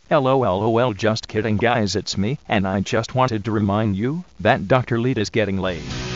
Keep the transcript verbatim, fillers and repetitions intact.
LOLOL, just kidding guys, it's me, and I just wanted to remind you that Doctor Lead is getting laid.